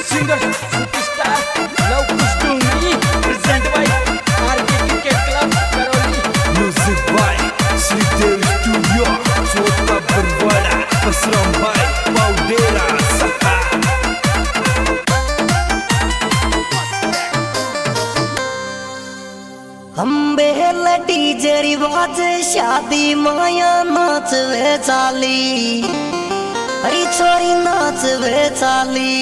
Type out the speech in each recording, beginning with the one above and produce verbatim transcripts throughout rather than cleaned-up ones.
singer superstar Love Kush Dungri present by R K Cricket Club Karoli. Music by Sridev Studio, Chota Barwada, Pasram Bhai, Paudera, Saka. हम Behl DJ रिवाज शादी माया नाच वे चाली, हरी छोरी नाच वे चाली,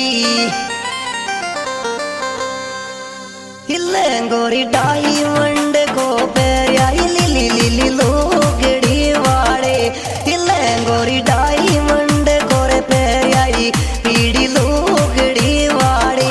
हिले गोरी डायमंड को पेरिया लिली लिली लोगड़ी वाले, हिले गोरी डायमंड को रे पेरिया पीड़ी लोगड़ी वाले।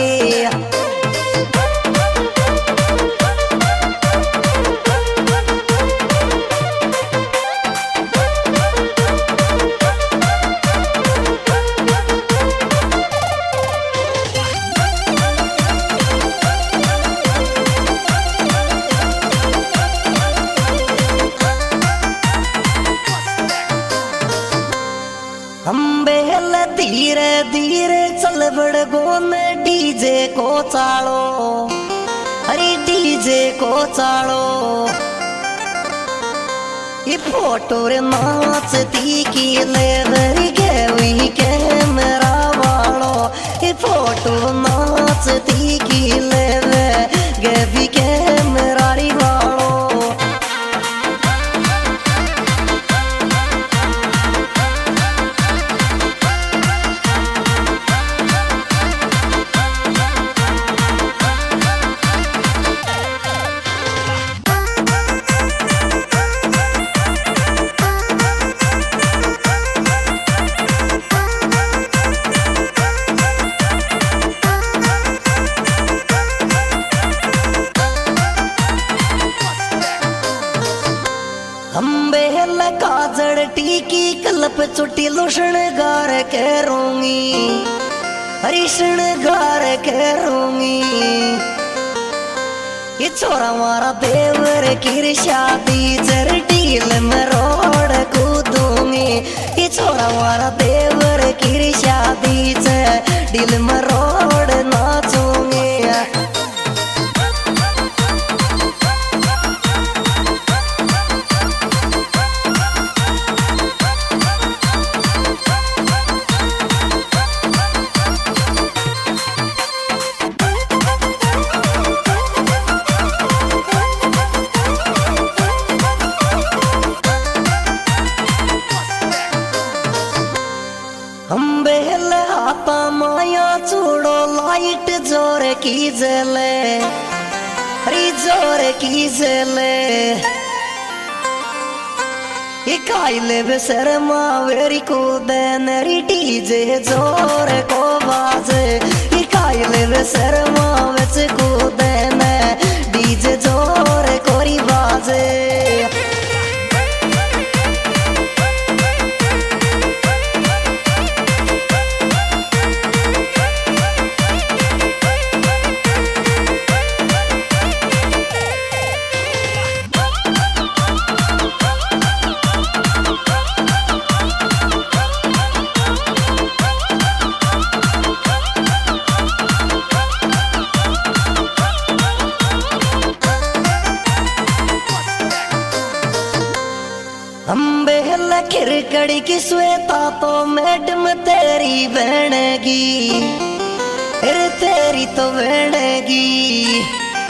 हम बेहल धीरे धीरे चल बड़गो में डीजे को चालो, हरी डीजे को चालो, ये फोटो रे नाचती की लेवर गई कैमरा वालो, ये फोटो नाचती की लेवर गई कैमरा वालो। हम बेहल काजड़ टीकी कलप चुटी लुषण गार के रोंगी, हरिषण गार के रोंगी, ये छोरा मारा देवर की शादी चरटील में रोड कूदूंगी, ये छोरा मारा देवर की शादी चरटील में रोड नाचूंगी। हम बेहल हाथा माया चूड़ो लाइट जोर की जले, हरी जोर की जले, इकाइले बेसरमा वेरी कूदे नरी डीजे जोर को बाजे, इकाइले बेसरमा वेच कूदे न डीजे जोर कोरी बाजे। हम बेहल खिरकड़ी की श्वेता तो मैडम तेरी बहनेगी, अरे तेरी तो बहनेगी,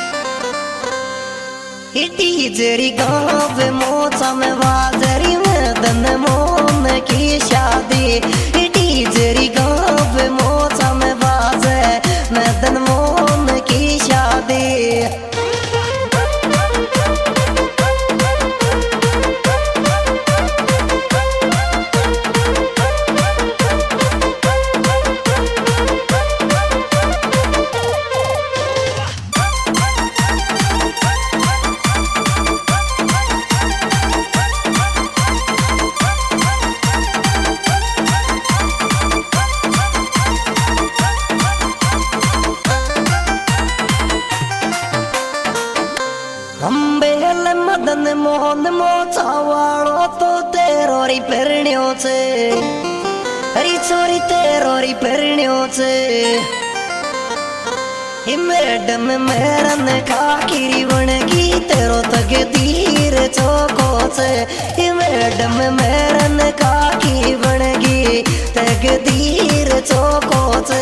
डीजेरी गाँव मोचा में बाजरी मदन मोहन की शादी, डीजेरी गाँव मोचा में बाजे मदन मोहन की शादी। हम बेहल मदन मोहन मोचा वालो तो तेरो री परण्यो छे, हरी छोरी तेरो री परण्यो छे, मैडम मेरन खाकिरी बनगी तेरो तक धीर चौको से मैडम मेरन खाकी बनगी तक धीर चौको से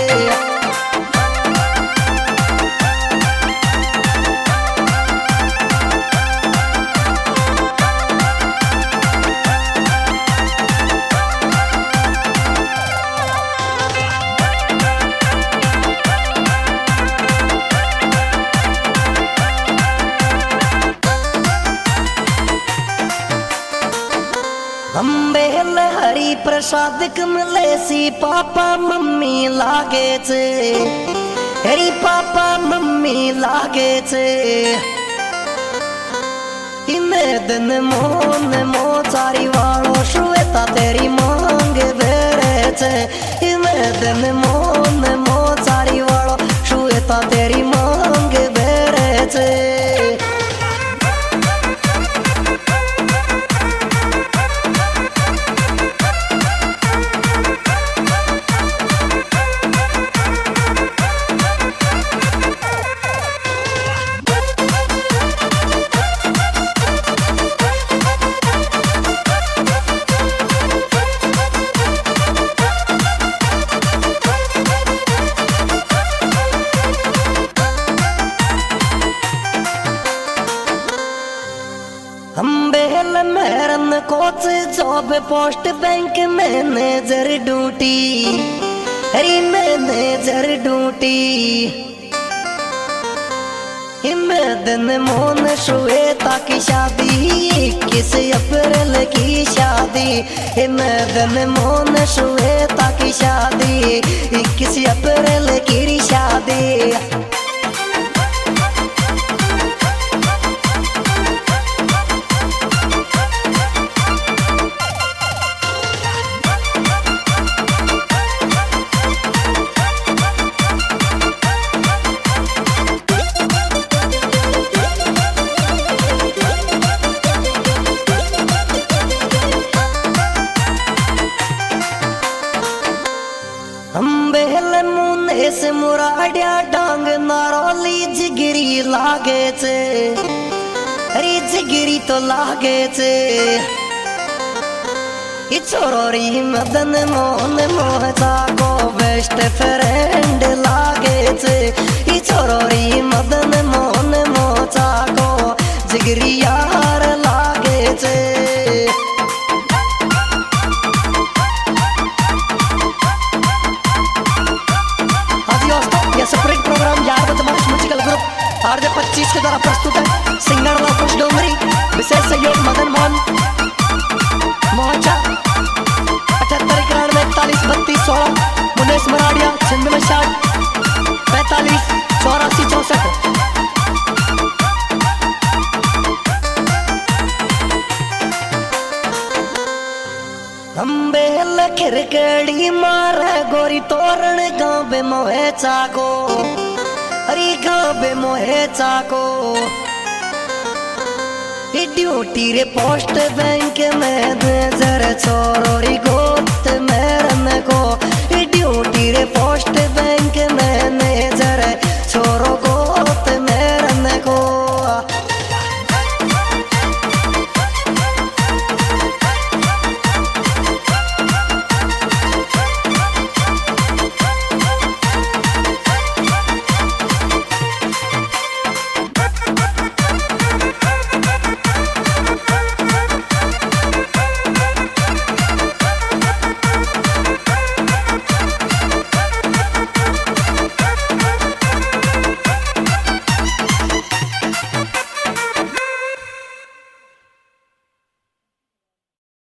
अम्बेल हरी प्रसाद कमले सी पापा मम्मी लागे छे हरी पापा मम्मी लागे छे इमेदन मोन मोचारी वालो श्वेता तेरी मांग बेरे छे इमेदन मोन मोचारी वालो श्वेता तेरी मांग बेरे छे अम्बेल मेरन कोच job post bank manager duty हरी मैनेजर ड्यूटी हिमदन मोन श्वेता की शादी इक्कीस अप्रैल की शादी हिमदन मोन श्वेता की शादी इक्कीस अप्रैल की शादी अम्बेल मुने से मुराडिया डांग नारोली जिगरी लागे छे हरी जिगरी तो लागे छे ई छोरोरी मदन मोहन मोहता को बेस्ट फ्रेंड लागे छे ई छोरोरी मदन मोहन मोहता को जिगरी यार लागे छे सेपरेट प्रोग्राम यार बदमाश म्यूजिकल ग्रुप आर जे पच्चीस के द्वारा प्रस्तुत है सिंगर लवकुश डोंगरी विशेष सहयोग मदन मोहन मोहचा अठहत्तर इक्यानवे इकतालीस बत्तीस सोलह मुनेश मराडिया छिंदवे साठ पैंतालीस चौरासी चौसठ अम्बेल खिरकड़ी मार गोरी तोरण गाँव मोहे चाको हरी गाँव मोहे चाको ड्यूटी रे पोस्ट बैंक में नजर छोरोरी गोत मेरन को ड्यूटी रे